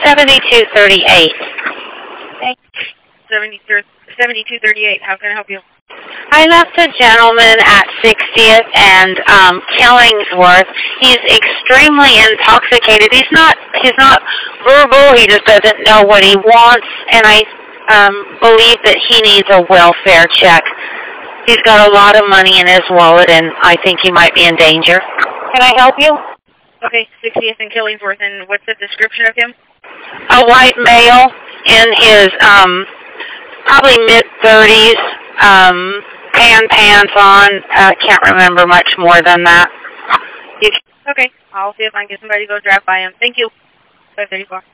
7238. Okay. 7238. How can I help you? I left a gentleman at 60th and Killingsworth. He's extremely intoxicated. He's not verbal. He just doesn't know what he wants, and I believe that he needs a welfare check. He's got a lot of money in his wallet, and I think he might be in danger. Can I help you? Okay, 60th and Killingsworth, and what's the description of him? A white male in his probably mid-30s, pants on. Can't remember much more than that. Okay, I'll see if I can get somebody to go drive by him. Thank you. 534.